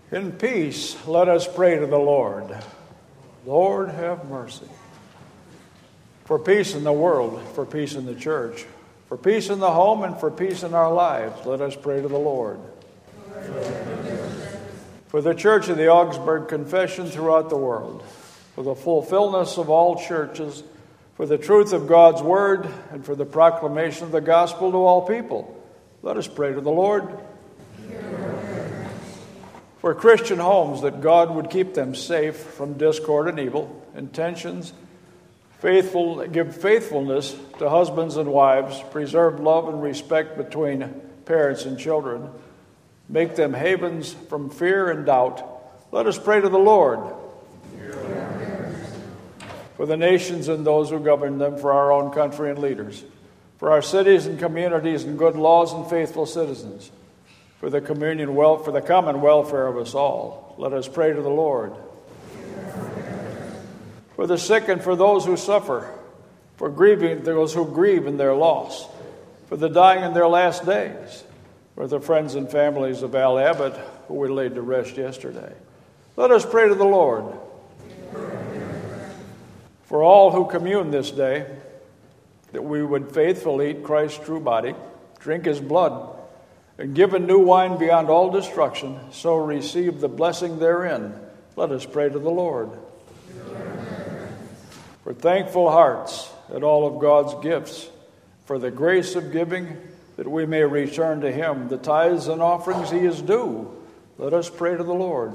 In peace, let us pray to the Lord. Lord, have mercy. For peace in the world, for peace in the church, for peace in the home, and for peace in our lives, let us pray to the Lord. For the Church of the Augsburg Confession throughout the world, for the fulfillment of all churches, for the truth of God's Word, and for the proclamation of the gospel to all people, let us pray to the Lord. For Christian homes, that God would keep them safe from discord and evil intentions, give faithfulness to husbands and wives, preserve love and respect between parents and children, make them havens from fear and doubt. Let us pray to the Lord. For the nations and those who govern them, for our own country and leaders, for our cities and communities and good laws and faithful citizens, for the common welfare of us all, let us pray to the Lord. For the sick and for those who suffer, for those who grieve in their loss, for the dying in their last days, for the friends and families of Al Abbott, who we laid to rest yesterday, let us pray to the Lord. For all who commune this day, that we would faithfully eat Christ's true body, drink his blood, and given new wine beyond all destruction, so receive the blessing therein. Let us pray to the Lord. For thankful hearts at all of God's gifts, for the grace of giving, that we may return to him the tithes and offerings he is due, let us pray to the Lord.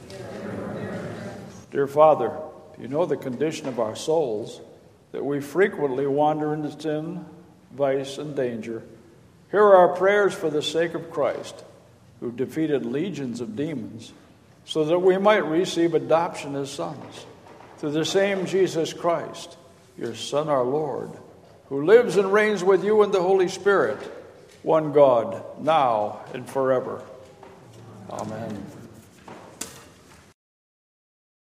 Dear Father, you know the condition of our souls, that we frequently wander into sin, vice, and danger. Hear our prayers for the sake of Christ, who defeated legions of demons, so that we might receive adoption as sons, through the same Jesus Christ, your Son, our Lord, who lives and reigns with you in the Holy Spirit, one God, now and forever. Amen.